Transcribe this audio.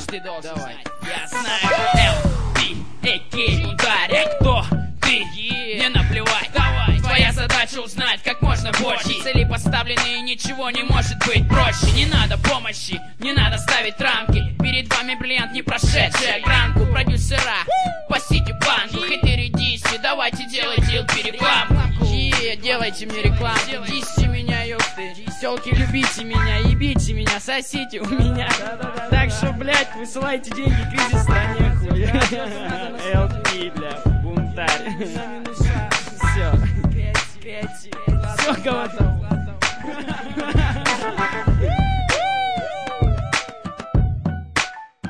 ты должен знать. Я знаю, LP, бунтарь, кто ты? Не наплевать, давай. Твоя задача узнать как можно больше. Цели поставлены и ничего не может быть проще. Не надо помощи, не надо ставить рамки. Перед вами бриллиант, не прошедший гранку. Продюсера по сити-банку, хейтеры диси, давайте делайте рекламу. Делайте мне рекламу, дисите меня, ёпты. Тёлки, любите меня, ебите меня, сосите у меня. Так что, блядь, высылайте деньги, кризис в стране, хуй. LP, бля, бунтарь. Все, кого-то